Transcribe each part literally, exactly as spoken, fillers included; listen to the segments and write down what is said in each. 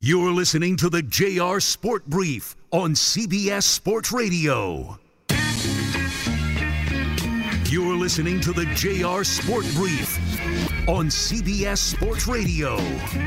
You're listening to the J R Sport Brief on C B S Sports Radio. You're listening to the J R Sport Brief on C B S Sports Radio.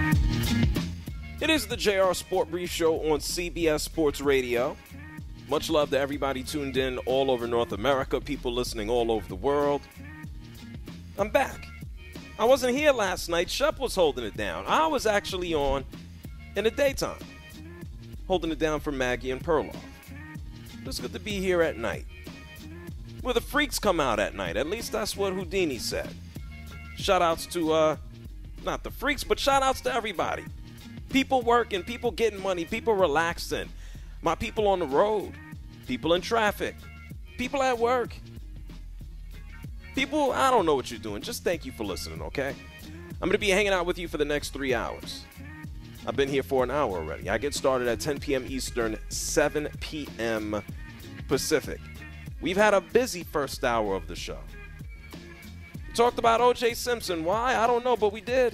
It is the J R Sport Brief Show on C B S Sports Radio. Much love to everybody tuned in all over North America, people listening all over the world. I'm back. I wasn't here last night. Shep was holding it down. I was actually on in the daytime, holding it down for Maggie and Perloff. It's good to be here at night, where the freaks come out at night. At least that's what Houdini said. Shout-outs to, uh, not the freaks, but shout-outs to everybody. People working, people getting money, people relaxing. My people on the road, people in traffic, people at work. People, I don't know what you're doing. Just thank you for listening, okay? I'm going to be hanging out with you for the next three hours. I've been here for an hour already. I get started at ten p.m. Eastern, seven p.m. Pacific. We've had a busy first hour of the show. We talked about O J Simpson. Why? I don't know, but we did.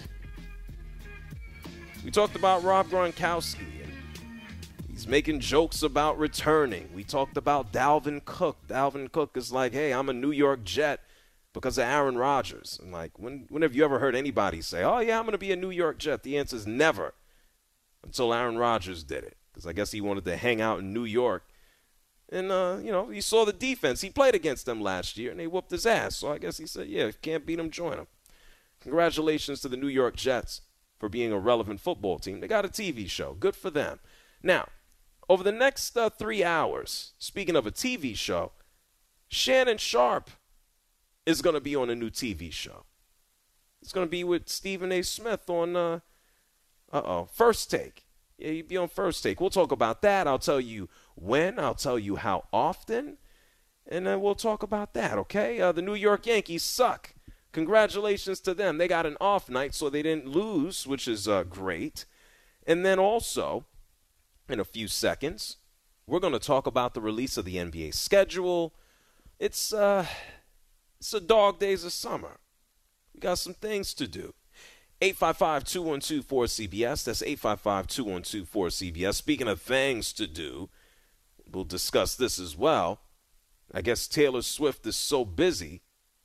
We talked about Rob Gronkowski. And he's making jokes about returning. We talked about Dalvin Cook. Dalvin Cook is like, hey, I'm a New York Jet because of Aaron Rodgers. And like, when, when have you ever heard anybody say, oh, yeah, I'm going to be a New York Jet? The answer is never. Until Aaron Rodgers did it, because I guess he wanted to hang out in New York. And, uh, you know, he saw the defense. He played against them last year, and they whooped his ass. So I guess he said, yeah, if you can't beat them, join them. Congratulations to the New York Jets for being a relevant football team. They got a T V show. Good for them. Now, over the next uh, three hours, speaking of a T V show, Shannon Sharpe is going to be on a new T V show. It's going to be with Stephen A. Smith on uh, – Uh-oh. First Take. Yeah, you'd be on First Take. We'll talk about that. I'll tell you when. I'll tell you how often. And then we'll talk about that, okay? Uh, the New York Yankees suck. Congratulations to them. They got an off night, so they didn't lose, which is uh, great. And then also, in a few seconds, we're going to talk about the release of the N B A schedule. It's, uh, it's a dog days of summer. We got some things to do. eight five five, two one two, four C B S. That's eight five five, two one two, four C B S. Speaking of things to do, we'll discuss this as well. I guess Taylor Swift is so busy,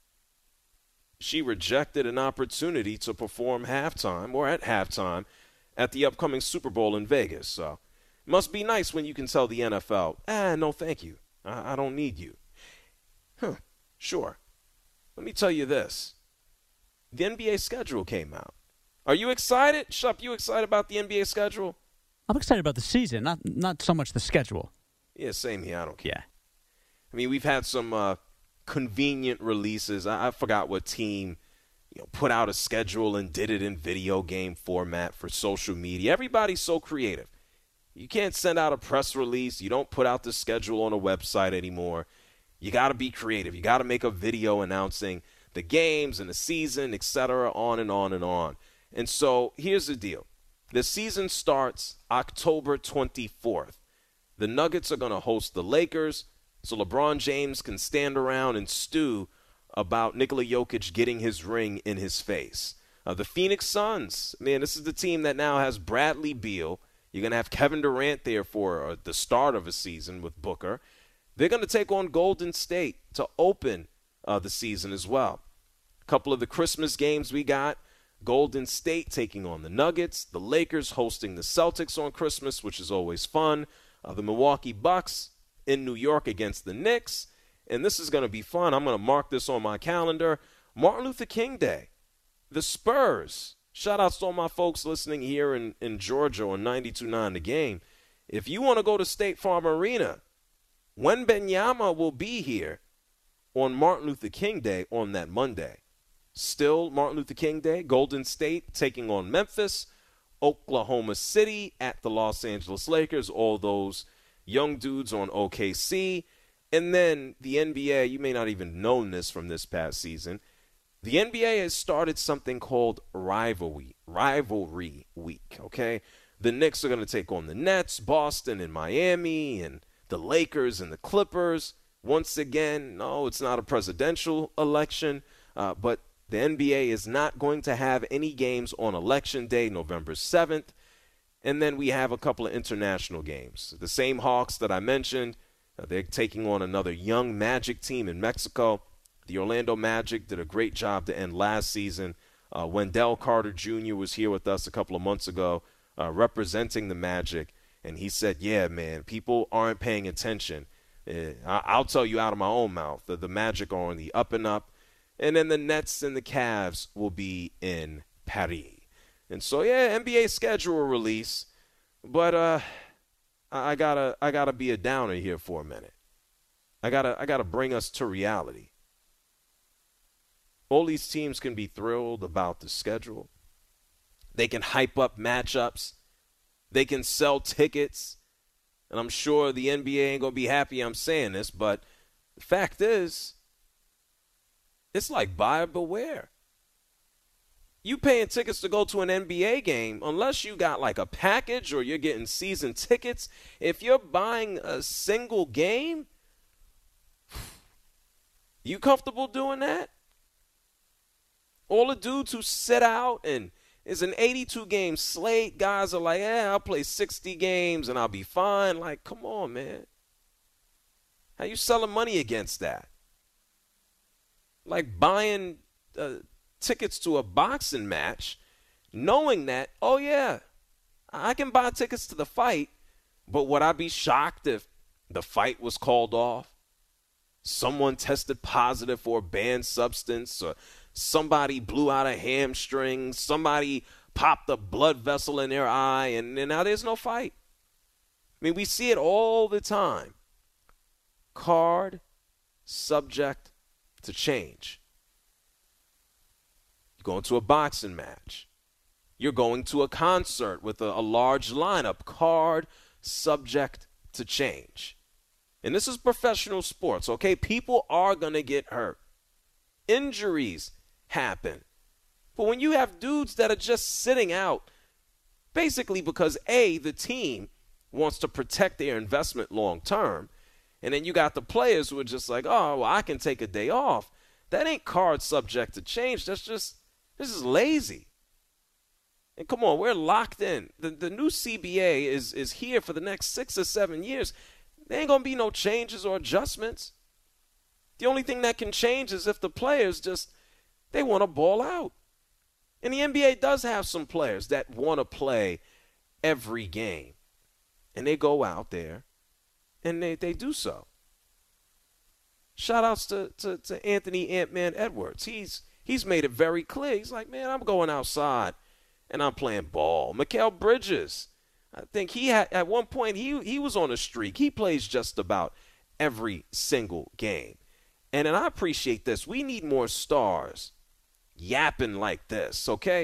she rejected an opportunity to perform halftime or at halftime at the upcoming Super Bowl in Vegas. So it must be nice when you can tell the N F L, ah, no thank you. I, I don't need you. Huh, sure. Let me tell you this. The N B A schedule came out. Are you excited? Shup, you excited about the N B A schedule? I'm excited about the season, not not so much the schedule. Yeah, same here. I don't care. Yeah. I mean, we've had some uh, convenient releases. I, I forgot what team, you know, put out a schedule and did it in video game format for social media. Everybody's so creative. You can't send out a press release. You don't put out the schedule on a website anymore. You got to be creative. You got to make a video announcing the games and the season, et cetera, on and on and on. And so here's the deal. The season starts October twenty-fourth. The Nuggets are going to host the Lakers, so LeBron James can stand around and stew about Nikola Jokic getting his ring in his face. Uh, the Phoenix Suns, man, this is the team that now has Bradley Beal. You're going to have Kevin Durant there for uh, the start of a season with Booker. They're going to take on Golden State to open uh, the season as well. A couple of the Christmas games we got. Golden State taking on the Nuggets, the Lakers hosting the Celtics on Christmas, which is always fun, uh, the Milwaukee Bucks in New York against the Knicks, and this is going to be fun. I'm going to mark this on my calendar. Martin Luther King Day, the Spurs. Shout outs to all my folks listening here in, in Georgia on ninety-two point nine The Game. If you want to go to State Farm Arena, Wembanyama will be here on Martin Luther King Day on that Monday. Still Martin Luther King Day, Golden State taking on Memphis, Oklahoma City at the Los Angeles Lakers, all those young dudes on O K C. And then the N B A, you may not even know this from this past season, the N B A has started something called Rivalry, Rivalry Week, okay? The Knicks are going to take on the Nets, Boston and Miami, and the Lakers and the Clippers. Once again, no, it's not a presidential election, uh, but the N B A is not going to have any games on Election Day, November seventh. And then we have a couple of international games. The same Hawks that I mentioned, uh, they're taking on another young Magic team in Mexico. The Orlando Magic did a great job to end last season. Uh, Wendell Carter Junior was here with us a couple of months ago uh, representing the Magic, and he said, yeah, man, people aren't paying attention. Uh, I- I'll tell you out of my own mouth that the Magic are on the up and up, and then the Nets and the Cavs will be in Paris. And so, yeah, N B A schedule release, but uh, I gotta I gotta be a downer here for a minute. I gotta I gotta bring us to reality. All these teams can be thrilled about the schedule. They can hype up matchups. They can sell tickets. And I'm sure the N B A ain't gonna be happy I'm saying this, but the fact is, it's like buyer beware. You paying tickets to go to an N B A game, unless you got like a package or you're getting season tickets, if you're buying a single game, you comfortable doing that? All the dudes who sit out and it's an eighty-two game slate, guys are like, yeah, I'll play sixty games and I'll be fine. Like, come on, man. How you selling money against that? Like buying uh, tickets to a boxing match, knowing that, oh, yeah, I can buy tickets to the fight, but would I be shocked if the fight was called off? Someone tested positive for a banned substance, or somebody blew out a hamstring, somebody popped a blood vessel in their eye, and, and now there's no fight. I mean, we see it all the time. Card subject to change. You're going to a boxing match. You're going to a concert with a, a large lineup. Card subject to change. And this is professional sports, okay? People are going to get hurt. Injuries happen. But when you have dudes that are just sitting out, basically because, A, the team wants to protect their investment long term, and then you got the players who are just like, oh, well, I can take a day off. That ain't card subject to change. That's just, this is lazy. And come on, we're locked in. The the new C B A is is here for the next six or seven years. There ain't going to be no changes or adjustments. The only thing that can change is if the players just, they want to ball out. And the N B A does have some players that want to play every game. And they go out there and they, they do so. Shout outs to, to, to Anthony Ant-Man Edwards. He's he's made it very clear. He's like, man, I'm going outside and I'm playing ball. Mikal Bridges, I think he had, at one point, he he was on a streak. He plays just about every single game. And, and I appreciate this. We need more stars yapping like this, okay?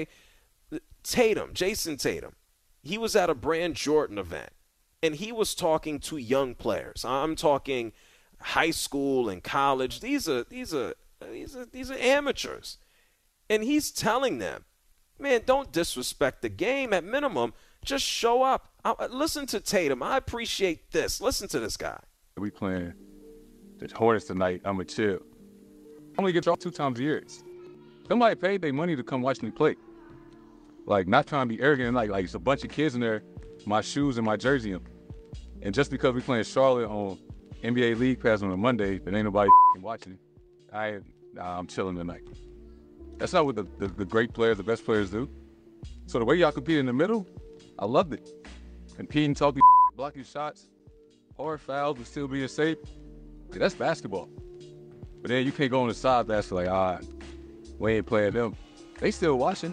Tatum, Jason Tatum, he was at a Brand Jordan event, and he was talking to young players. I'm talking high school and college. These are these are these are these are amateurs, and he's telling them, man, don't disrespect the game. At minimum, just show up. I, listen to Tatum. I appreciate this. Listen to this guy. We playing the Hornets tonight. I'm a chill. I only get y'all two times a year. Somebody paid their money to come watch me play. Like, not trying to be arrogant. Like, like it's a bunch of kids in there, my shoes and my jersey in. And just because we playing Charlotte on N B A League Pass on a Monday, but ain't nobody watching, I, nah, I'm chilling tonight. That's not what the, the, the great players, the best players do. So the way y'all compete in the middle, I loved it. Competing, talking, blocking shots, hard fouls, but still being safe. Yeah, that's basketball. But then you can't go on the side basket like, all right, we ain't playing them. They still watching.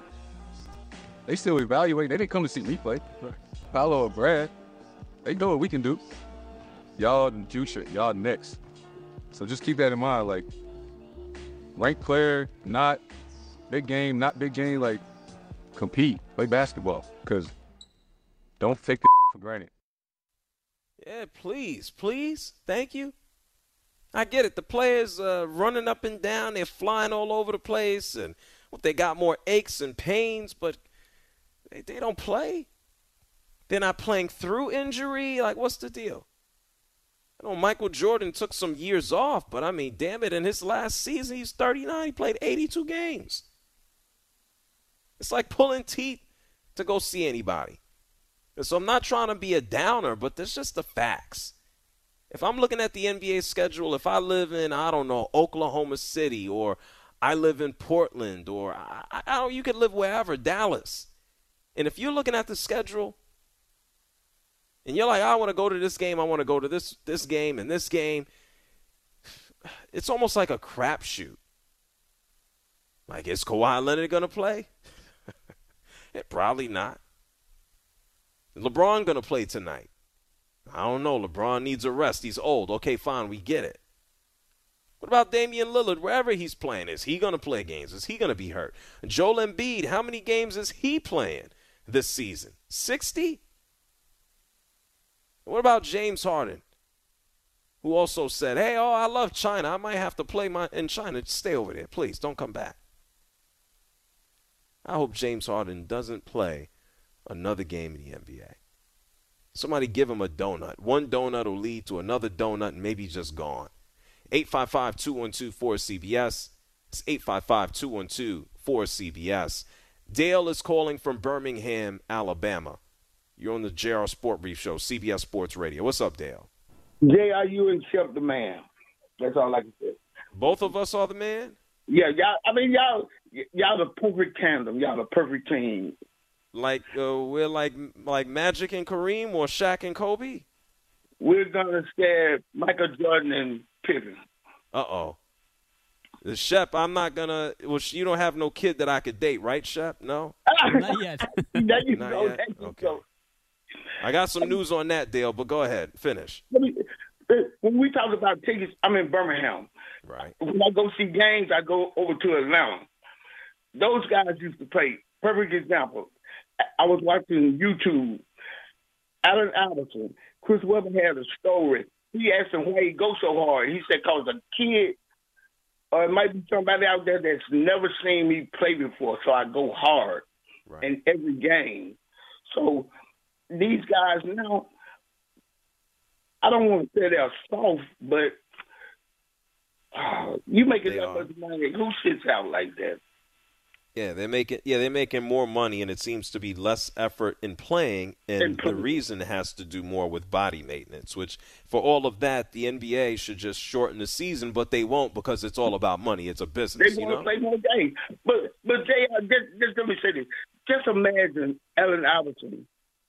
They still evaluate. They didn't come to see me play. Paolo or Brad, they know what we can do. Y'all the future, y'all next. So just keep that in mind. Like, ranked player, not big game, not big game. Like, compete, play basketball. Because don't take the for granted. Yeah, please, please. Thank you. I get it. The players uh, running up and down, they're flying all over the place, and well, they got more aches and pains, but they, they don't play. They're not playing through injury. Like, what's the deal? I know Michael Jordan took some years off, but I mean, damn it, in his last season, he's thirty-nine. He played eighty-two games. It's like pulling teeth to go see anybody. And so I'm not trying to be a downer, but that's just the facts. If I'm looking at the N B A schedule, if I live in, I don't know, Oklahoma City, or I live in Portland, or I, I don't, you could live wherever, Dallas. And if you're looking at the schedule and you're like, I want to go to this game, I want to go to this this game and this game, it's almost like a crapshoot. Like, is Kawhi Leonard going to play? Probably not. Is LeBron going to play tonight? I don't know. LeBron needs a rest. He's old. Okay, fine. We get it. What about Damian Lillard, wherever he's playing? Is he going to play games? Is he going to be hurt? Joel Embiid, how many games is he playing this season? sixty? What about James Harden, who also said, hey, oh, I love China. I might have to play my in China. Just stay over there. Please, don't come back. I hope James Harden doesn't play another game in the N B A. Somebody give him a donut. One donut will lead to another donut and maybe he's just gone. eight five five, two one two, four C B S. It's eight five five, two one two, four C B S. Dale is calling from Birmingham, Alabama. You're on the J R Sport Brief Show, C B S Sports Radio. What's up, Dale? J R, you and Shep the man. That's all I can say. Both of us are the man? Yeah, y'all. I mean, y'all, y'all the perfect tandem. Y'all the perfect team. Like uh, we're like like Magic and Kareem, or Shaq and Kobe? We're gonna scare Michael Jordan and Pippen. Uh oh. The Shep, I'm not gonna. Well, you don't have no kid that I could date, right, Shep? No. Not yet. There you Not go. yet? There you Okay. go. I got some news on that, Dale, but go ahead, finish. Let me- When we talk about tickets, I'm in Birmingham. Right. When I go see games, I go over to Atlanta. Those guys used to play. Perfect example. I was watching YouTube. Allen Iverson. Chris Webber had a story. He asked him why he goes so hard. He said, because a kid, or it might be somebody out there that's never seen me play before, so I go hard Right. in every game. So these guys now, I don't want to say they're soft, but uh, you making They that are. much money. Who sits out like that? Yeah, they're making yeah they're making more money, and it seems to be less effort in playing, and In the playing. reason has to do more with body maintenance. Which, for all of that, the N B A should just shorten the season, but they won't because it's all about money. It's a They business, you want to know. play more games. But but J R, just, just let me say this. Just imagine Allen Iverson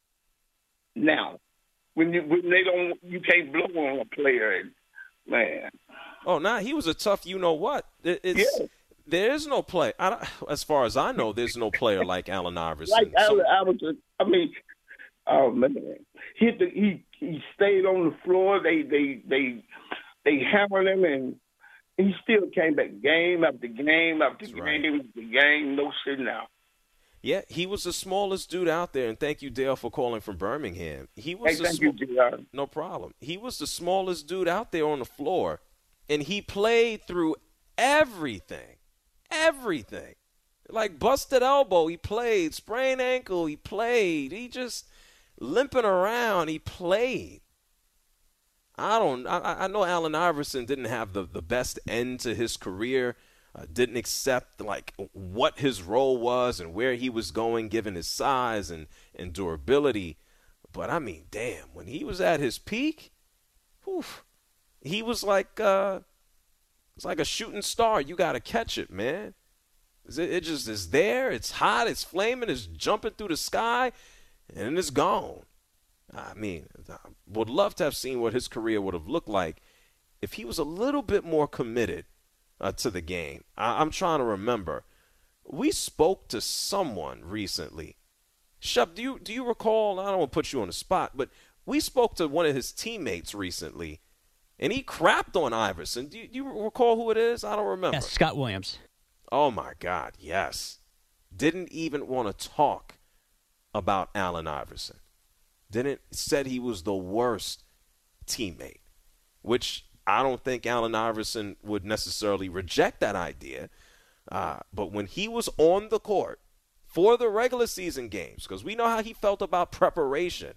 now. When you when they don't you can't blow on a player, and man. Oh, nah, he was a tough. You know what? It, it's Yeah. there is no play. I don't, as far as I know, there's no player like Allen Iverson. Like So- Allen Iverson, I mean, oh man, he hit the, he he stayed on the floor. They they they they hammered him, and he still came back game after game after That's game right. after game. No sitting out. yeah, he was the smallest dude out there, and thank you, Dale, for calling from Birmingham. He was Hey, the thank sm- you, J R. No problem. He was the smallest dude out there on the floor, and he played through everything. Everything. Like busted elbow, he played. Sprained ankle, he played. He just limping around, he played. I don't I, I know Allen Iverson didn't have the, the best end to his career. Uh, didn't accept like what his role was and where he was going given his size and, and durability. But I mean, damn, when he was at his peak, whew, he was like uh, it's like a shooting star. You got to catch it, man. It, it just is there. It's hot. It's flaming. It's jumping through the sky, and it's gone. I mean, I would love to have seen what his career would have looked like if he was a little bit more committed uh, to the game. I, I'm trying to remember. We spoke to someone recently. Shep, do you do you recall? I don't want to put you on the spot, but we spoke to one of his teammates recently, and he crapped on Iverson. Do you, do you recall who it is? I don't remember. Yes, Scott Williams. Oh, my God, yes. Didn't even want to talk about Allen Iverson. Didn't said he was the worst teammate, which I don't think Allen Iverson would necessarily reject that idea. Uh, but when he was on the court for the regular season games, because we know how he felt about preparation,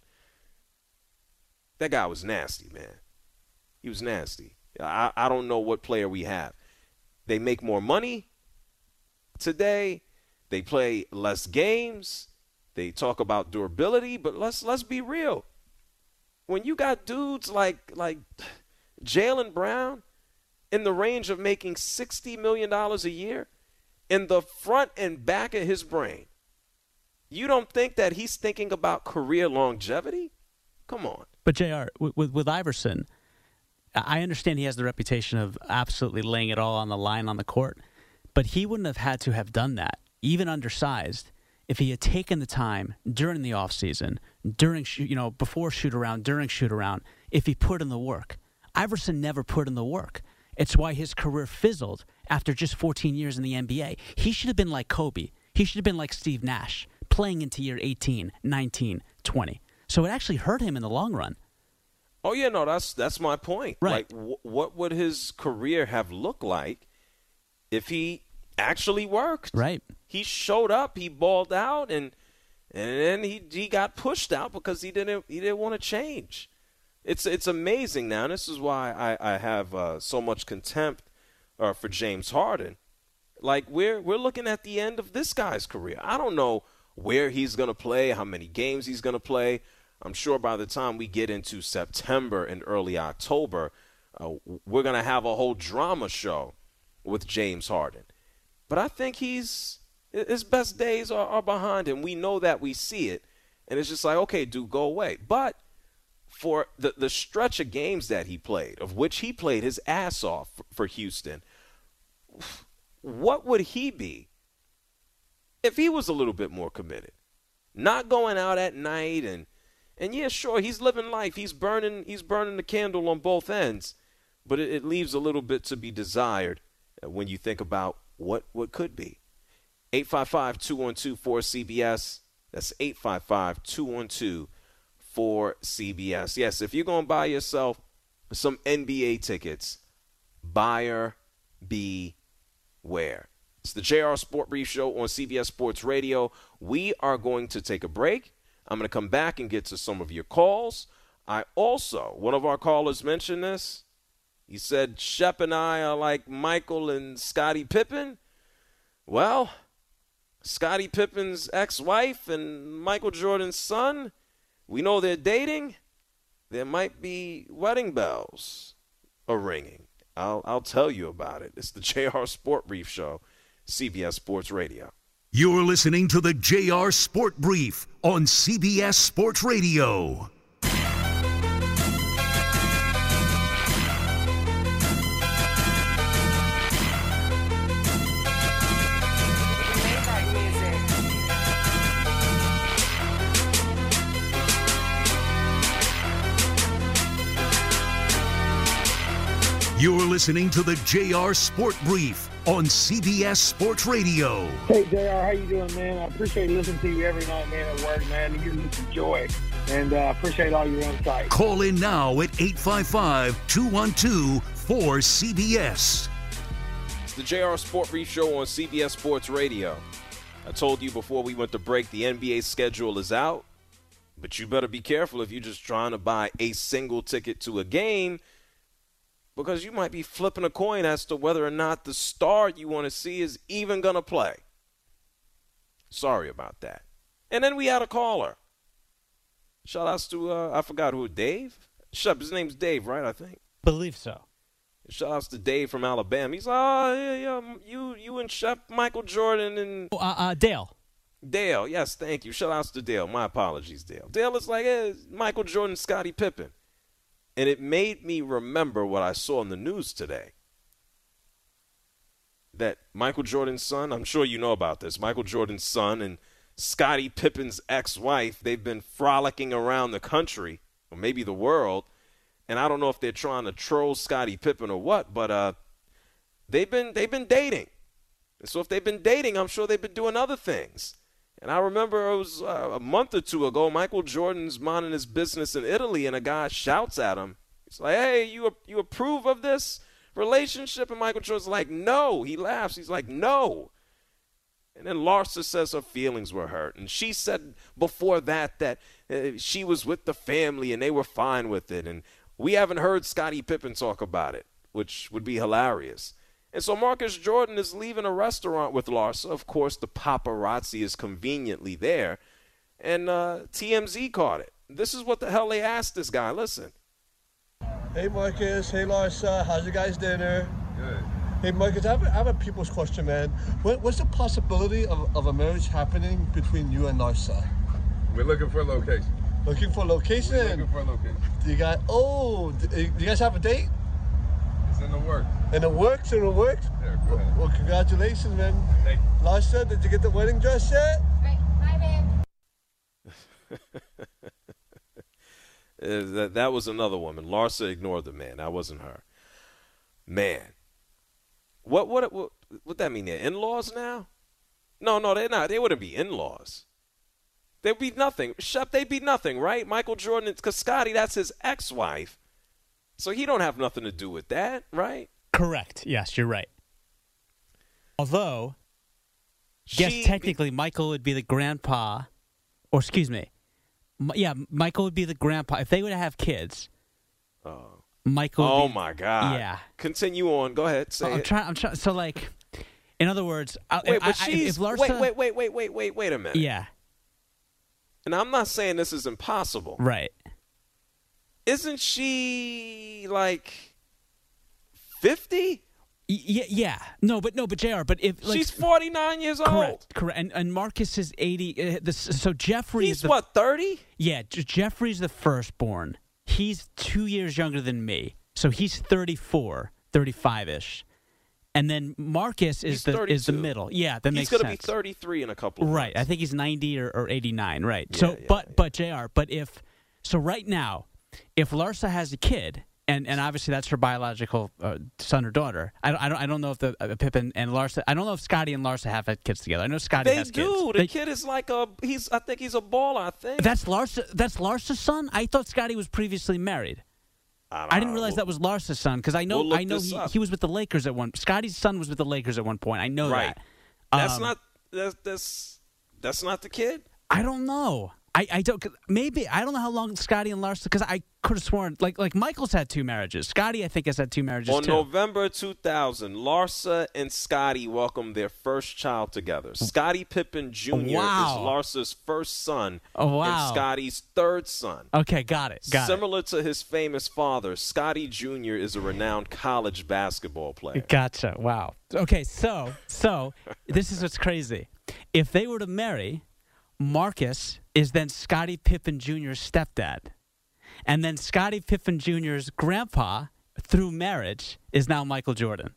that guy was nasty, man. He was nasty. I, I don't know what player we have. They make more money today. They play less games. they talk about durability, but let's let's be real. When you got dudes like like Jaylen Brown in the range of making sixty million dollars a year, in the front and back of his brain, you don't think that he's thinking about career longevity? Come on. But, J R, with, with, with Iverson, I understand he has the reputation of absolutely laying it all on the line on the court, but he wouldn't have had to have done that, even undersized, if he had taken the time during the offseason, during, you know, before shoot-around, during shoot-around, if he put in the work. Iverson never put in the work. It's why his career fizzled after just fourteen years in the N B A. He should have been like Kobe. He should have been like Steve Nash, playing into year eighteen, nineteen, twenty. So it actually hurt him in the long run. Oh, yeah, no, that's that's my point. Right. Like, w- what would his career have looked like if he actually worked? Right. He showed up, he balled out, and and then he he got pushed out because he didn't he didn't want to change. It's it's amazing now, and this is why I, I have uh, so much contempt uh, for James Harden. Like, we're we're looking at the end of this guy's career. I don't know where he's going to play, how many games he's going to play. I'm sure by the time we get into September and early October, uh, we're going to have a whole drama show with James Harden. But I think he's his best days are, are behind him. We know that, we see it. And it's just like, okay, dude, go away. But for the, the stretch of games that he played, of which he played his ass off for, for Houston, what would he be if he was a little bit more committed? Not going out at night and and yeah, sure, he's living life. He's burning he's burning the candle on both ends, but it, it leaves a little bit to be desired when you think about what what could be. eight five five, two one two, four C B S. That's eight five five, two one two, four C B S. Yes, if you're going to buy yourself some N B A tickets, buyer beware. It's the J R Sport Brief Show on C B S Sports Radio. We are going to take a break. I'm going to come back and get to some of your calls. I also, one of our callers mentioned this. He said, Shep and I are like Michael and Scottie Pippen. Well, Scottie Pippen's ex-wife and Michael Jordan's son, we know they're dating. There might be wedding bells a-ringing. I'll, I'll tell you about it. It's the J R Sport Brief Show, C B S Sports Radio. You're listening to the J R Sport Brief on C B S Sports Radio. You're listening to the J R Sport Brief on C B S Sports Radio. Hey, J R, how you doing, man? I appreciate listening to you every night, man, at work, man. You give me some joy, and I uh, appreciate all your insight. Call in now at eight five five, two one two, four C B S. It's the J R Sport Brief Show on C B S Sports Radio. I told you before we went to break, the N B A schedule is out, but you better be careful if you're just trying to buy a single ticket to a game, because you might be flipping a coin as to whether or not the star you want to see is even going to play. Sorry about that. And then we had a caller. Shout outs to, uh, I forgot who, Dave? Shep, his name's Dave, right, I think? Believe so. Shout outs to Dave from Alabama. He's like, oh, yeah, yeah, you, you and Shep, Michael Jordan, and Oh, uh, uh, Dale. Dale. Yes, thank you. Shout outs to Dale. My apologies, Dale. Dale is like, hey, Michael Jordan, Scottie Pippen. And it made me remember what I saw in the news today. That Michael Jordan's son, I'm sure you know about this, Michael Jordan's son and Scottie Pippen's ex-wife, they've been frolicking around the country, or maybe the world, and I don't know if they're trying to troll Scottie Pippen or what, but uh, they've been they've been dating. And so if they've been dating, I'm sure they've been doing other things. And I remember it was uh, a month or two ago, Michael Jordan's minding his business in Italy, and a guy shouts at him. He's like, hey, you you approve of this relationship? And Michael Jordan's like, no. He laughs. He's like, no. And then Larsa says her feelings were hurt. And she said before that that uh, she was with the family and they were fine with it. And we haven't heard Scottie Pippen talk about it, which would be hilarious. And so Marcus Jordan is leaving a restaurant with Larsa. Of course, the paparazzi is conveniently there. and uh, T M Z caught it. This is what the hell they asked this guy. Listen. Hey, Marcus. Hey, Larsa. How's your guys' dinner? Good. Hey, Marcus, I have a, I have a people's question, man. What, what's the possibility of, of a marriage happening between you and Larsa? We're looking for a location. Looking for a location? We're looking for a location. Do you got, oh, do, do you guys have a date? It's in the works. In the works, in the works? Yeah, go ahead. Well, congratulations, man. Thank you. Larsa, did you get the wedding dress yet? Right, bye, babe. Uh, that, that was another woman. Larsa ignored the man. That wasn't her. Man. What what what what that mean? They're in-laws now? No, no, they're not. They wouldn't be in-laws. They'd be nothing. Shep, they'd be nothing, right? Michael Jordan, because Scotty, that's his ex-wife. So he don't have nothing to do with that, right? Correct. Yes, you're right. Although, yes, She technically, Michael would be the grandpa, or excuse me, M- yeah, Michael would be the grandpa. If they were to have kids, Oh, Michael would oh be, my God. Yeah. Continue on. Go ahead. Say I'm it. trying. I'm trying. So, like, in other words, I, Wait, I, but I, she's if Larsa, wait, wait, wait, wait, wait, wait, wait a minute. Yeah. And I'm not saying this is impossible. Right. Isn't she like fifty? Yeah. Yeah. No, but no, but J R. But if like, She's forty-nine years old. correct, correct, and and Marcus is eighty. Uh, this, so Jeffrey He's is the, what, thirty? Yeah, J- Jeffrey's the firstborn. He's two years younger than me, so he's thirty-four, thirty-five-ish. And then Marcus is He's the is the thirty-two. middle. Yeah, that He's makes gonna sense. be thirty-three in a couple of Right. I months. think he's ninety or, or eighty-nine. Right. Yeah, so, yeah, but yeah. but J R. But if so, right now, if Larsa has a kid, and, and obviously that's her biological uh, son or daughter. I don't I don't I don't know if the uh, Pippen and Larsa. I don't know if Scotty and Larsa have had kids together. I know Scotty They has do. kids. The They- kid is like a he's I think he's a baller, I think. That's Larsa. That's Larsa's son. I thought Scotty was previously married. I, I didn't realize that was Larsa's son because I know we'll look I know this he, up. he was with the Lakers at one. Scotty's son was with the Lakers at one point. I know Right. that. That's Um, not that's that's that's not the kid. I don't know. I, I don't. 'Cause maybe I don't know how long Scotty and Larsa. Because I could have sworn like like Michael's had two marriages. Scotty I think has had two marriages On too. November two thousand, Larsa and Scotty welcomed their first child together. Scottie Pippen Junior Wow. is Larsa's first son Oh, wow. and Scotty's third son. Okay, got it. Got Similar to his famous father, Scotty Junior is a renowned college basketball player. it. Gotcha. Wow. Okay, so so this is what's crazy. If they were to marry, Marcus is then Scottie Pippen Junior's stepdad. And then Scottie Pippen Junior's grandpa, through marriage, is now Michael Jordan.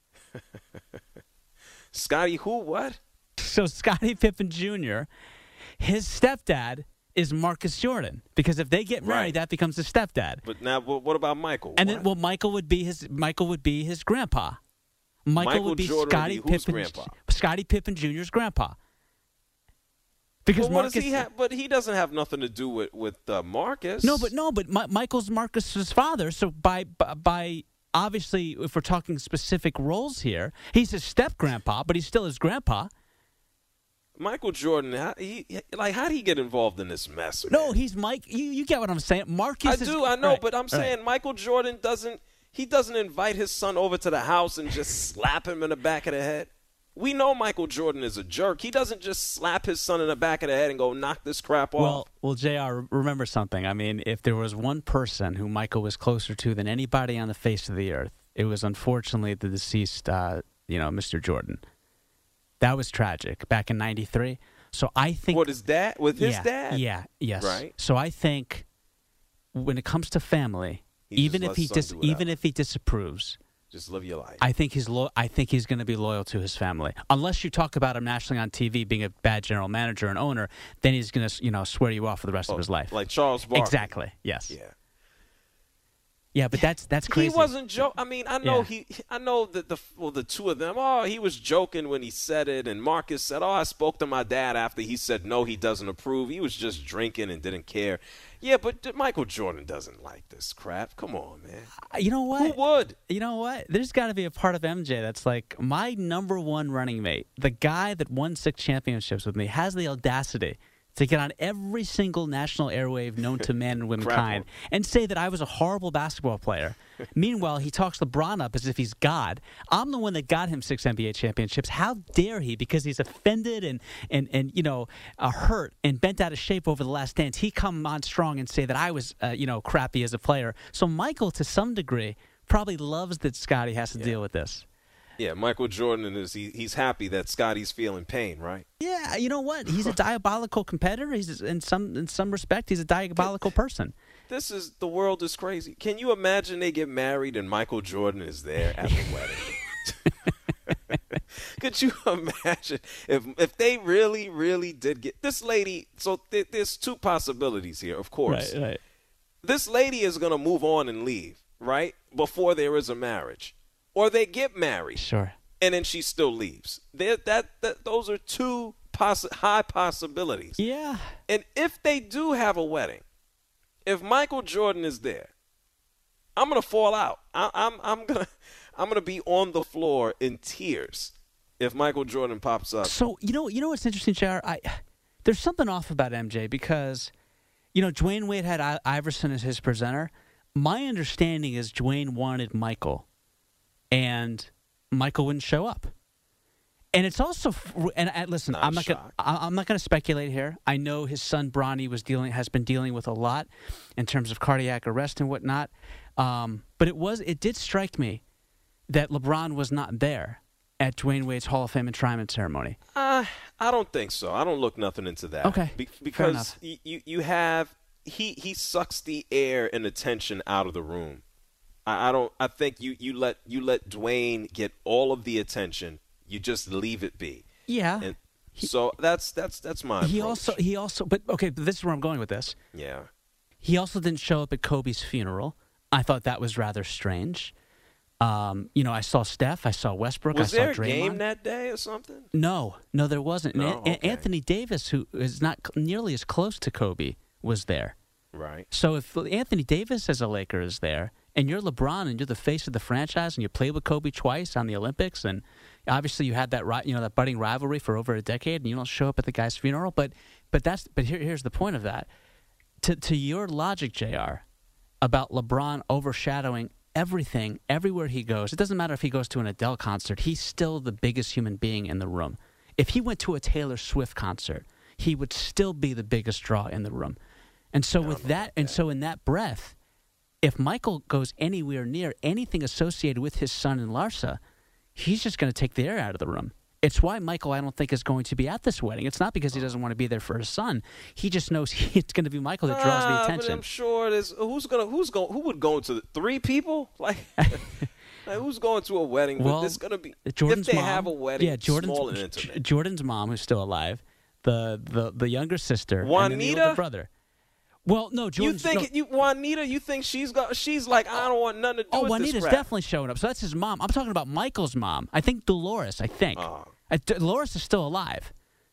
Scotty who, what? So Scottie Pippen Junior, his stepdad is Marcus Jordan. Because if they get married, Right. that becomes his stepdad. But now, wh- what about Michael? And What? then, well, Michael would be his. Michael would be his grandpa. Michael, Michael would be Jordan would Scottie be whose Pippen. grandpa? Scottie Pippen Junior's grandpa. Because But what Marcus. does he have? But he doesn't have nothing to do with with uh, Marcus. No, but no, but Mi- Michael's Marcus's father. So by by- by obviously, if we're talking specific roles here, he's his step grandpa, but he's still his grandpa. Michael Jordan, how, he, he- like, how did he get involved in this mess? No, man? he's Mike. You you get what I'm saying? Marcus. I is, do, I know, right, but I'm right. saying Michael Jordan doesn't. He doesn't invite his son over to the house and just slap him in the back of the head. We know Michael Jordan is a jerk. He doesn't just slap his son in the back of the head and go knock this crap off. Well, well, J R, remember something. I mean, if there was one person who Michael was closer to than anybody on the face of the earth, it was unfortunately the deceased, uh, you know, Mister Jordan. That was tragic back in ninety-three. So I think what is that with his yeah, dad? Yeah, yes. Right. So I think when it comes to family, He even just if he lets son dis- do whatever. even if he disapproves, Just live your life. I think he's lo- I think he's going to be loyal to his family. Unless you talk about him nationally on T V being a bad general manager and owner, then he's going to, you know, swear you off for the rest Oh, of his life. like Charles Barkley. Exactly. Yes. Yeah. Yeah, but that's that's crazy. He wasn't joke. I mean, I know Yeah. he. I know that the well, the two of them. Oh, he was joking when he said it, and Marcus said, "Oh, I spoke to my dad after he said no, he doesn't approve. He was just drinking and didn't care." Yeah, but d- Michael Jordan doesn't like this crap. Come on, man. You know what? Who would? You know what? There's got to be a part of M J that's like my number one running mate, the guy that won six championships with me, has the audacity to get on every single national airwave known to man and womankind and say that I was a horrible basketball player. Meanwhile, he talks LeBron up as if he's God. I'm the one that got him six N B A championships. How dare he? Because he's offended and, and, and you know, uh, hurt and bent out of shape over the last dance. He come on strong and say that I was, uh, you know, crappy as a player. So Michael, to some degree, probably loves that Scottie has to yeah. deal with this. Yeah, Michael Jordan is he, he's happy that Scottie's feeling pain, right? Yeah, you know what? He's a diabolical competitor. He's in some in some respect, he's a diabolical person. This is the world is crazy. Can you imagine they get married and Michael Jordan is there at the wedding? Could you imagine if if they really really did get this lady? So th- there's two possibilities here, of course. Right, right. This lady is going to move on and leave, right? Before there is a marriage. Or they get married, sure, and then she still leaves. That, that that those are two possi- high possibilities. Yeah. And if they do have a wedding, if Michael Jordan is there, I'm gonna fall out. I, I'm I'm gonna I'm gonna be on the floor in tears if Michael Jordan pops up. So you know you know what's interesting, J R? I there's something off about M J because you know Dwayne Wade had I- Iverson as his presenter. My understanding is Dwayne wanted Michael. And Michael wouldn't show up. And it's also and, and listen, not I'm not gonna, I'm not going to speculate here. I know his son Bronny was dealing has been dealing with a lot in terms of cardiac arrest and whatnot. Um, but it was it did strike me that LeBron was not there at Dwayne Wade's Hall of Fame enshrinement ceremony. Uh, I don't think so. I don't look nothing into that. Okay, Be- because y- you you have he he sucks the air and the tension out of the room. I don't. I think you, you let you let Dwayne get all of the attention. You just leave it be. Yeah. And he, so that's that's that's my. He approach. also he also but okay. But this is where I'm going with this. Yeah. He also didn't show up at Kobe's funeral. I thought that was rather strange. Um, you know, I saw Steph. I saw Westbrook. Was I saw there a Draymond. game that day or something? No, no, there wasn't. No, and okay. Anthony Davis, who is not nearly as close to Kobe, was there. Right. So if Anthony Davis as a Laker is there, and you're LeBron and you're the face of the franchise, and you played with Kobe twice on the Olympics, and obviously you had that you know that budding rivalry for over a decade, and you don't show up at the guy's funeral. But but that's but here, here's the point of that. To to your logic, J R, about LeBron overshadowing everything everywhere he goes. It doesn't matter if he goes to an Adele concert; he's still the biggest human being in the room. If he went to a Taylor Swift concert, he would still be the biggest draw in the room. And so with that, that, and so in that breath, if Michael goes anywhere near anything associated with his son and Larsa, he's just going to take the air out of the room. It's why Michael, I don't think, is going to be at this wedding. It's not because he doesn't want to be there for his son. He just knows he, it's going to be Michael that draws uh, the attention. But I'm sure there's who's gonna who's going who would go to the, three people like. Like, who's going to a wedding? Well, it's going to be Jordan's if they mom, have a wedding. Yeah, Jordan's, small and intimate. Jordan's mom, who's still alive, the the, the younger sister, Juanita, and then the older brother. Well, no, Jordan's, you think no, you Juanita? You think she's got? She's like, I don't want nothing to do oh, with Juanita's this crap. definitely showing up. So that's his mom. I'm talking about Michael's mom. I think Dolores. I think Oh. I, Dolores is still alive.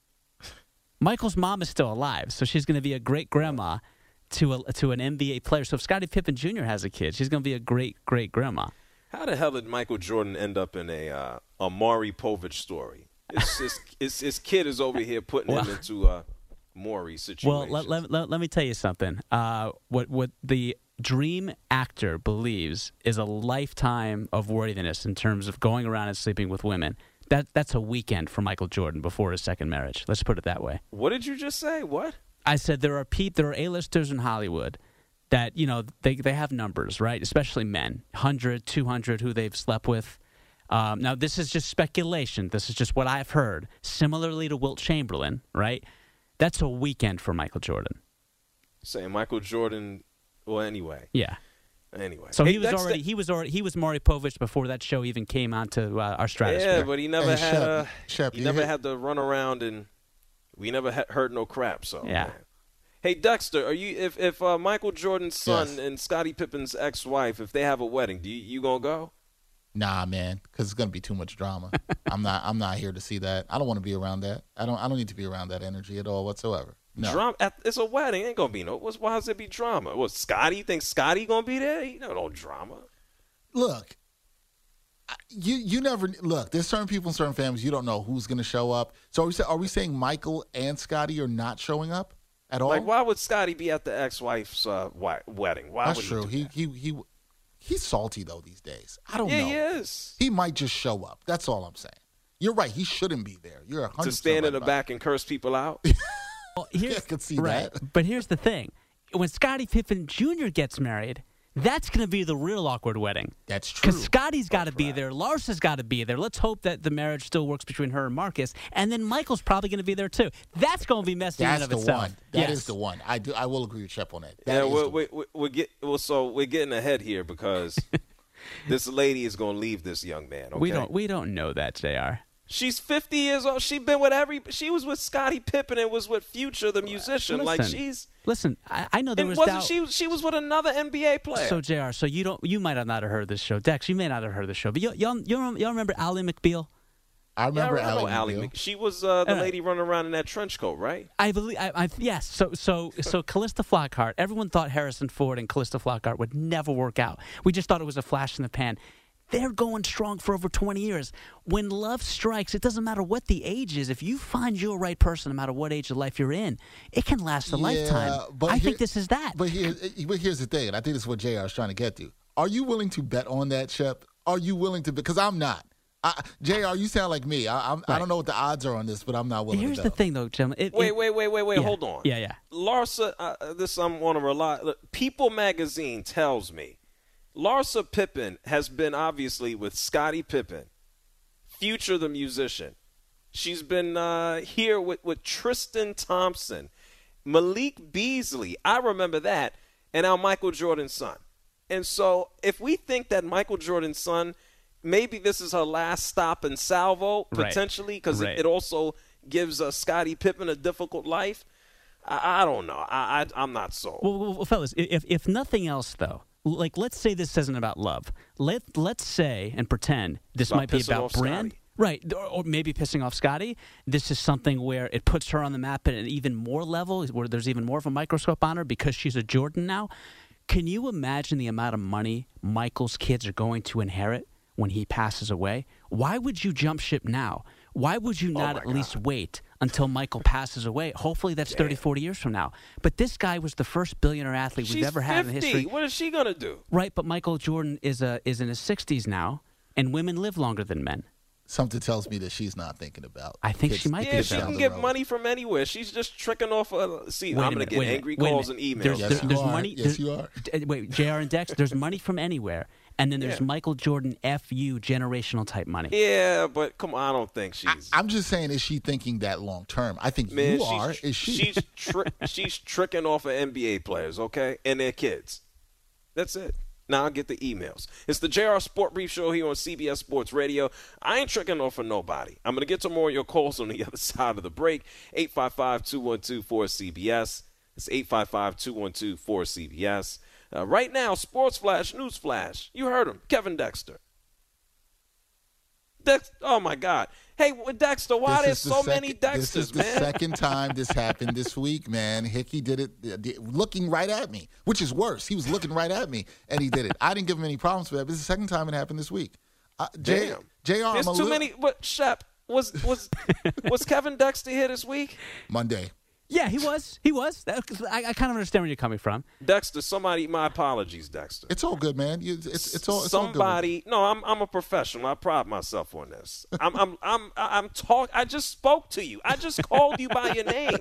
Michael's mom is still alive, so she's going to be a great grandma to a, to an N B A player. So if Scottie Pippen Junior has a kid, she's going to be a great great grandma. How the hell did Michael Jordan end up in a uh, a Maury Povich story? It's just his, his kid is over here putting well, him into a Maury situation. Well, let, let, let, let me tell you something. Uh, what what the dream actor believes is a lifetime of worthiness in terms of going around and sleeping with women. That that's a weekend for Michael Jordan before his second marriage. Let's put it that way. What did you just say? What? I said there are pe- there are A-listers in Hollywood that, you know, they they have numbers, right? Especially men, one hundred, two hundred who they've slept with. Um, now, this is just speculation. This is just what I've heard. Similarly to Wilt Chamberlain, right? That's a weekend for Michael Jordan. Saying Michael Jordan. Well, anyway. Yeah. Anyway. So hey, he was Dexter, already he was already he was Maury Povich before that show even came onto uh, our stratosphere. Yeah, but he never Hey, had Shep, uh, Shep, he you never hit- had to run around and we never ha- heard no crap. So Yeah. man. Hey Dexter, are you if if uh, Michael Jordan's son Yes. and Scottie Pippen's ex-wife, if they have a wedding, do you, you gonna go? Nah, man, because it's gonna be too much drama. I'm not. I'm not here to see that. I don't want to be around that. I don't. I don't need to be around that energy at all whatsoever. No. Drama. At, it's a wedding. Ain't gonna be no. What's why does it be drama? What Scotty? You think Scotty gonna be there? You know, no drama. Look, You you never look. There's certain people in certain families you don't know who's going to show up. So are we, say, are we saying Michael and Scotty are not showing up at all? Like, why would Scotty be at the ex-wife's uh, wi- wedding? Why That's would true. He, He, he he he's salty though these days. I don't yeah, know. he is. He might just show up. That's all I'm saying. You're right. He shouldn't be there. You're one hundred percent To stand right in the about back and curse people out. Well, here's, I could see right. that. But here's the thing: when Scottie Pippen Junior gets married, that's going to be the real awkward wedding. That's true. Because Scotty's got to be there. Larsa's got to be there. Let's hope that the marriage still works between her and Marcus. And then Michael's probably going to be there, too. That's going to be messy That's in and the of itself. one. That yes. is the one. I do. I will agree with Shep on that. That yeah, is we're, the we we we get well. So we're getting ahead here because this lady is going to leave this young man. Okay? We don't. We don't know that, J R. She's fifty years old. She's been with every. She was with Scottie Pippen and was with Future, the musician. Listen, like she's. Listen, I, I know there And was wasn't doubt. she? She was with another N B A player. So J R, so you don't. You might have not have heard this show, Dex. You may not have heard this show, but y'all, y'all, y'all y'all remember Ally McBeal? I remember yeah, I Ally Ally McBeal. Mc- She was uh, the All right. lady running around in that trench coat, right? I believe. I, I, yes. So so so Callista Flockhart. Everyone thought Harrison Ford and Callista Flockhart would never work out. We just thought it was a flash in the pan. They're going strong for over twenty years. When love strikes, it doesn't matter what the age is. If you find your right person, no matter what age of life you're in, it can last a Yeah, lifetime. but I here- think this is that. But here, but here's the thing, and I think this is what J R is trying to get to. Are you willing to bet on that, Shep? Are you willing to? Because I'm not. I, J R, you sound like me. I, I'm, I Right. don't know what the odds are on this, but I'm not willing Here's to the bet. thing, though, gentlemen. It, Wait, it- wait, wait, wait, wait. yeah. Hold on. Yeah, yeah. Larsa, uh, this I'm want to rely. Look, People Magazine tells me Larsa Pippen has been obviously with Scottie Pippen, Future the musician. She's been uh, here with, with Tristan Thompson, Malik Beasley. I remember that, and now Michael Jordan's son. And so, if we think that Michael Jordan's son, maybe this is her last stop in salvo Right. potentially, because Right. it, it also gives uh, Scottie Pippen a difficult life. I, I don't know. I, I I'm not sold. Well, well, well, fellas, if if nothing else, though, like let's say this isn't about love. Let let's say and pretend this About might be pissing about off brand. Scotty. Right, or, or maybe pissing off Scotty. This is something where it puts her on the map at an even more level, where there's even more of a microscope on her because she's a Jordan now. Can you imagine the amount of money Michael's kids are going to inherit when he passes away? Why would you jump ship now? Why would you not my at least God. wait until Michael passes away? Hopefully that's thirty, forty years from now. But this guy was the first billionaire athlete She's we've ever had in fifty. history. What is she gonna do? Right, but Michael Jordan is a is in his sixties now, and women live longer than men. Something tells me that she's not thinking about. I think kids- she might be Yeah, kids she about down can the get road. money from anywhere. She's just tricking off. A, see, Wait a I'm gonna minute, get wait a angry minute, wait a calls and minute. emails. There's, Yes, there- you there's are. money. Yes, there's- you are. d- Wait, J R and Dex. There's money from anywhere, and then there's Yeah. Michael Jordan F U generational type money. Yeah, but come on, I don't think she's. I'm just saying, is she thinking that long term? I think Man, you she's, are. Is she? She's tri- she's tricking off of N B A players, okay, and their kids. That's it. Now I get the emails. It's the J R Sport Brief Show here on C B S Sports Radio. I ain't tricking off of nobody. I'm gonna get to more of your calls on the other side of the break. eight five five, two one two, four C B S. It's eight five five, two one two, four C B S. Uh, right now, Sports Flash, News Flash. You heard him, Kevin Dexter. Dex- oh my God! Hey, Dexter, why This there's is the so second- many Dexters, This is the man? second time this happened this week, man. Hickey did it uh, di- looking right at me, which is worse. He was looking right at me, and he did it. I didn't give him any problems for that, but it's the second time it happened this week. Uh, J- Damn. J R, There's I'm a too li- many. What, Shep, was was was Kevin Dexter here this week? Monday. Yeah, he was. He was. That, I, I kind of understand where you're coming from. Dexter, somebody, my apologies, Dexter. It's all good, man. You, it's it's all it's all good. somebody. No, I'm I'm a professional. I pride myself on this. I'm I'm I'm I'm talk. I just spoke to you. I just called you by your name.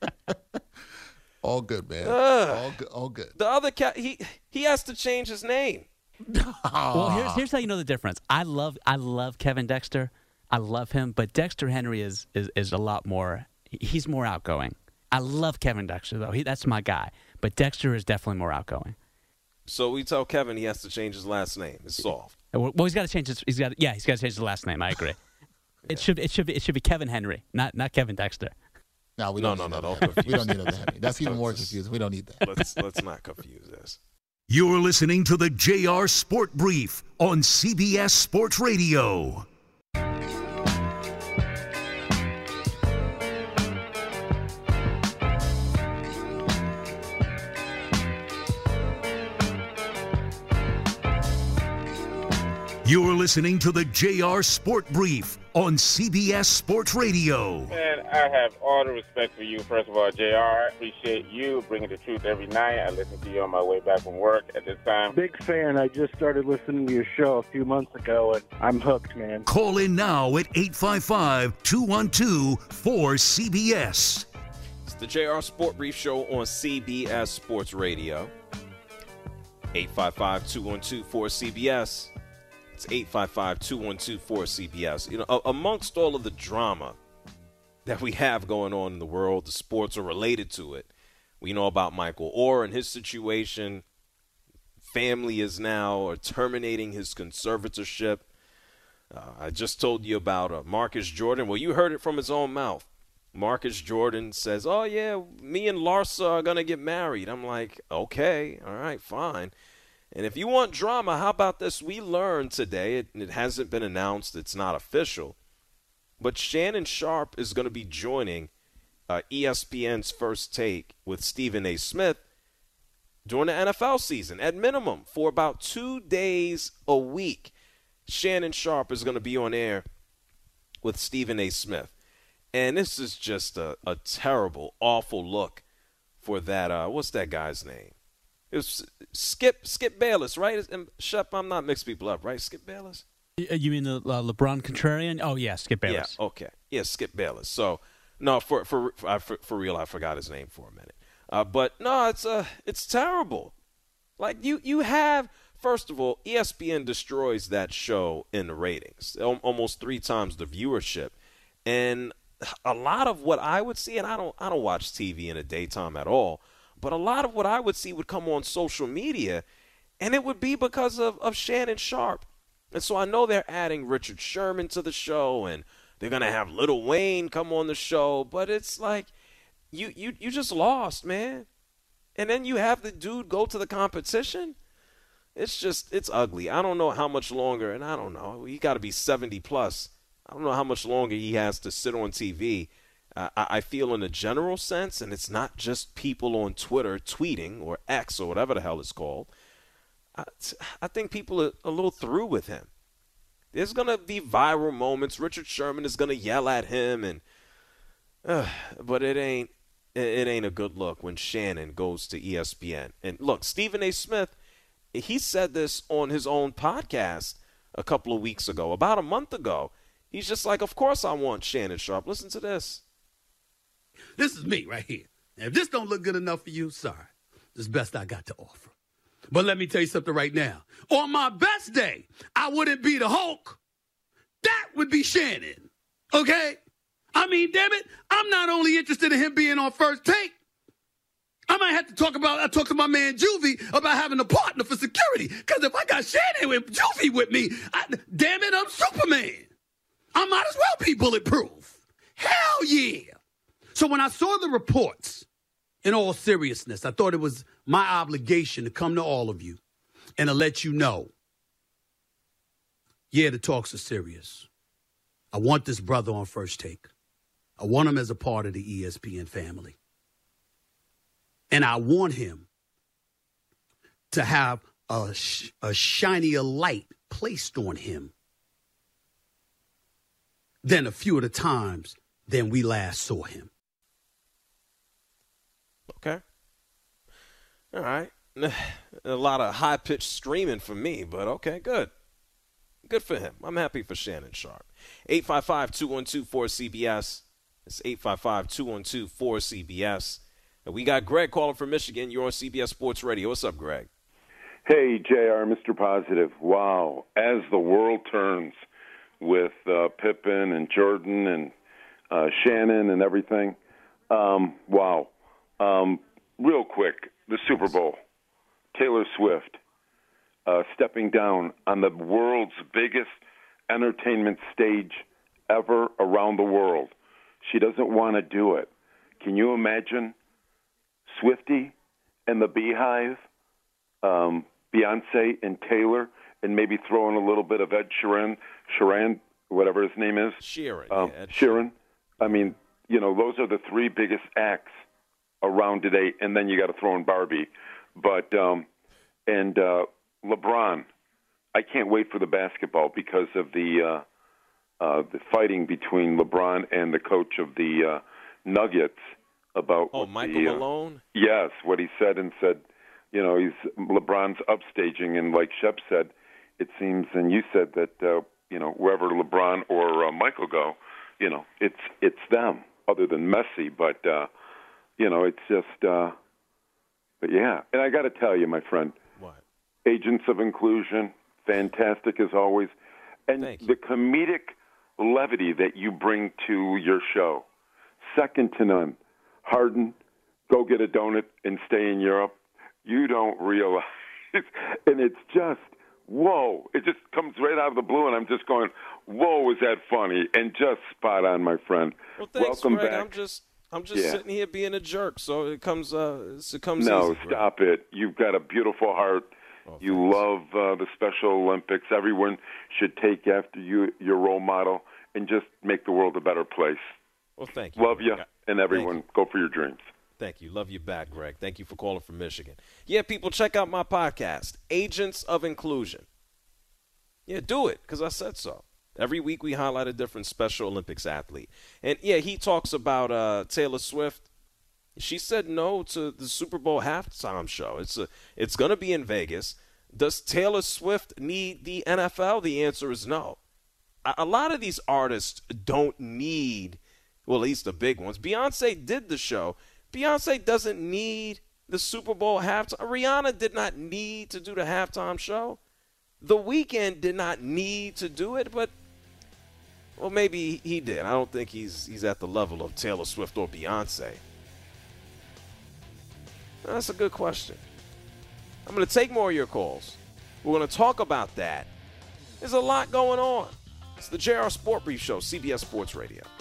All good, man. Ugh. All good. All good. The other cat, he he has to change his name. Well, here's here's how you know the difference. I love I love Kevin Dexter. I love him, but Dexter Henry is is, is a lot more. He's more outgoing. I love Kevin Dexter though. He that's my guy. But Dexter is definitely more outgoing. So we tell Kevin he has to change his last name. It's solved. Well, he's got to change his. He's got yeah. He's got to change his last name. I agree. It should it should be it should be Kevin Henry, not not Kevin Dexter. No, we No, don't no, need no, that. don't We confuse don't need that. Henry. That's even more Let's just- confusing. We don't need that. Let's let's not confuse this. You're listening to the J R Sport Brief on C B S Sports Radio. You're listening to the J R Sport Brief on C B S Sports Radio. Man, I have all the respect for you. First of all, J R, I appreciate you bringing the truth every night. I listen to you on my way back from work at this time. Big fan. I just started listening to your show a few months ago, and I'm hooked, man. Call in now at eight five five, two one two, four C B S. It's the J R Sport Brief Show on C B S Sports Radio. eight five five, two one two, four C B S. It's eight five five, two one two, four C B S. You know, amongst all of the drama that we have going on in the world, the sports are related to it. We know about Michael Orr and his situation. Family is now terminating his conservatorship. Uh, I just told you about uh, Marcus Jordan. Well, you heard it from his own mouth. Marcus Jordan says, oh, yeah, me and Larsa are going to get married. I'm like, okay, all right, fine. And if you want drama, how about this? We learned today, it, it hasn't been announced, it's not official, but Shannon Sharpe is going to be joining uh, E S P N's First Take with Stephen A. Smith during the N F L season, at minimum, for about two days a week. Shannon Sharpe is going to be on air with Stephen A. Smith. And this is just a, a terrible, awful look for that, uh, what's that guy's name? It was Skip Skip Bayless, right? And Shep, I'm not mixing people up, right? Skip Bayless? You mean the uh, LeBron contrarian? Oh, yeah, Skip Bayless. Yeah, okay. Yeah, Skip Bayless. So, no, for for for, for real, I forgot his name for a minute. Uh, but, no, it's uh, it's terrible. Like, you, you have, first of all, E S P N destroys that show in the ratings, almost three times the viewership. And a lot of what I would see, and I don't I don't watch T V in the daytime at all, but a lot of what I would see would come on social media, and it would be because of, of Shannon Sharpe. And so I know they're adding Richard Sherman to the show, and they're going to have Lil Wayne come on the show, but it's like, you, you, you just lost, man. And then you have the dude go to the competition. It's just, it's ugly. I don't know how much longer, and I don't know. He got to be seventy plus. I don't know how much longer he has to sit on T V. Uh, I feel in a general sense, and it's not just people on Twitter tweeting or X or whatever the hell it's called. I, I think people are a little through with him. There's going to be viral moments. Richard Sherman is going to yell at him, and uh, but it ain't it ain't a good look when Shannon goes to E S P N. And look, Stephen A. Smith, he said this on his own podcast a couple of weeks ago, about a month ago. He's just like, of course I want Shannon Sharpe. Listen to this. This is me right here. And if this don't look good enough for you, sorry. This is the best I got to offer. But let me tell you something right now. On my best day, I wouldn't be the Hulk. That would be Shannon. Okay? I mean, damn it, I'm not only interested in him being on First Take. I might have to talk about, I talked to my man Juvie about having a partner for security. Because if I got Shannon with Juvie with me, I, damn it, I'm Superman. I might as well be bulletproof. Hell yeah. So when I saw the reports, in all seriousness, I thought it was my obligation to come to all of you and to let you know, yeah, the talks are serious. I want this brother on First Take. I want him as a part of the E S P N family. And I want him to have a, sh- a shinier light placed on him than a few of the times than we last saw him. Okay. All right. A lot of high-pitched screaming from me, but okay, good. Good for him. I'm happy for Shannon Sharpe. eight five five, two one two, four C B S. It's eight five five, two one two, four C B S. And we got Greg calling from Michigan. You're on C B S Sports Radio. What's up, Greg? Hey, J R, Mister Positive. Wow. As the world turns with uh, Pippen and Jordan and uh, Shannon and everything, um, wow. Um, real quick, the Super Bowl. Taylor Swift uh, stepping down on the world's biggest entertainment stage ever around the world. She doesn't want to do it. Can you imagine Swiftie and the Beehive, um, Beyonce and Taylor, and maybe throwing a little bit of Ed Sheeran, Sheeran, whatever his name is? Sheeran. Um, yeah, Ed Sheeran. I mean, you know, those are the three biggest acts around today, and then you got to throw in Barbie. But, um, and uh, LeBron, I can't wait for the basketball because of the uh, uh, the fighting between LeBron and the coach of the uh, Nuggets about oh what Michael the, uh, Malone. Yes, what he said and said. You know, he's LeBron's upstaging, and like Shep said, it seems, and you said that uh, you know wherever LeBron or uh, Michael go, you know, it's it's them other than Messi, but uh, you know, it's just. Uh, but yeah, and I got to tell you, my friend, what? Agents of Inclusion, fantastic as always, and the comedic levity that you bring to your show, second to none. Harden, go get a donut and stay in Europe. You don't realize, and it's just, whoa. It just comes right out of the blue, and I'm just going, whoa, is that funny? And just spot on, my friend. Well, thanks, Welcome Greg. back. I'm just, I'm just Yeah. sitting here being a jerk, so it comes, uh, it comes No, easy. Greg. stop it. You've got a beautiful heart. Oh, you love uh, the Special Olympics. Everyone should take after you, your role model, and just make the world a better place. Well, thank you. Love Greg. you, I- and everyone, go for your dreams. Thank you. Love you back, Greg. Thank you for calling from Michigan. Yeah, people, check out my podcast, Agents of Inclusion. Yeah, do it, because I said so. Every week we highlight a different Special Olympics athlete. And, yeah, he talks about uh, Taylor Swift. She said no to the Super Bowl halftime show. It's a, it's going to be in Vegas. Does Taylor Swift need the N F L? The answer is no. A, a lot of these artists don't need, well, at least the big ones. Beyonce did the show. Beyonce doesn't need the Super Bowl halftime. Rihanna did not need to do the halftime show. The Weeknd did not need to do it, but, well, maybe he did. I don't think he's he's at the level of Taylor Swift or Beyonce. That's a good question. I'm going to take more of your calls. We're going to talk about that. There's a lot going on. It's the J R Sport Brief Show, C B S Sports Radio.